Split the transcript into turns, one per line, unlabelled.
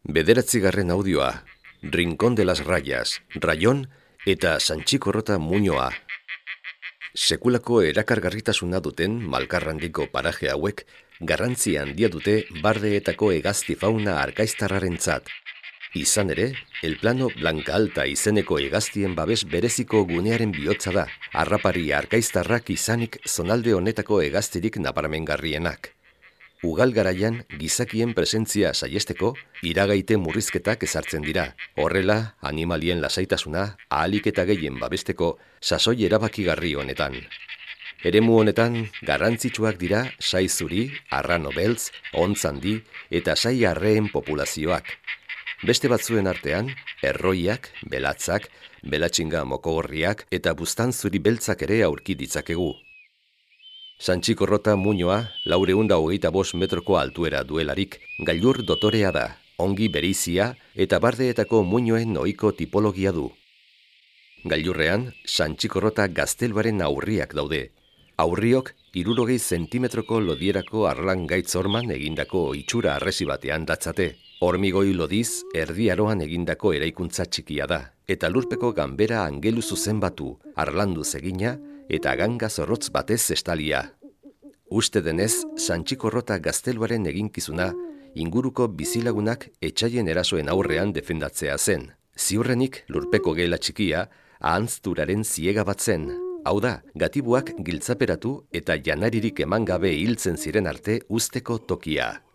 Bederatzigarren audioa, Rincón de las Rayas, Rayon eta Santxikorrota Muñoa. Sekulako erakargarritasuna duten malkarrandiko paraje hauek garrantzi handia dute bardeetako hegazti fauna arkaiztarrarentzat. Izan ere, El Plano Blanca Alta izeneko hegaztien babes bereziko gunearen bihotza da, harrapari arkaiztarrak izanik zonalde honetako hegaztirik nabarmengarrienak. Ugal garaian gizakien presentzia saiesteko iragaite murrizketak ezartzen dira. Horrela, animalien lasaitasuna ahalik eta gehien babesteko sasoi erabakigarri honetan. Eremu honetan garrantzitsuak dira sai zuri, arrano beltz, ontz handi eta sai arreen populazioak. Beste batzuen artean, erroiak, belatzak, belatxinga mokogorriak eta buztan zuri beltzak ere aurki ditzakegu. Santxikorrota Muñoa 425 metroko altuera duelarik, gailur dotorea da, ongi bereizia eta bardeetako muñoen ohiko tipologia du. Gailurrean, Santxikorrota gazteluaren aurriak daude. Aurriok 60 zentimetroko lodierako arlan gaitz horman egindako itxura arresi batean datzate. Hormigoi lodiz erdiaroan egindako eraikuntza txikia da, eta lurpeko ganbera angelu zuzen batu, arlanduz egina, eta ganga zorrotz batez estalia. Uste denez, Santxikorrota gazteluaren eginkizuna inguruko bizilagunak etxaien erasoen aurrean defendatzea zen. Ziurrenik lurpeko gela txikia ahantzturaren ziega bat zen. Hau da, gatibuak giltzaperatu eta janaririk eman gabe hiltzen ziren arte usteko tokia.